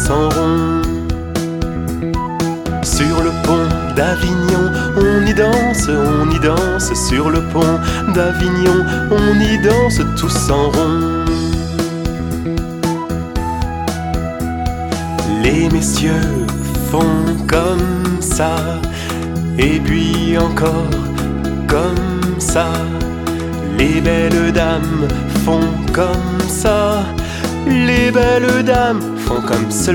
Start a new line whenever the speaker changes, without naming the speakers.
en rond. Sur le pont d'Avignon, on y danse, sur le pont d'Avignon, on y danse tous en rond. Les messieurs font comme ça, et puis encore comme ça. Les belles dames font comme ça, les belles dames font comme cela.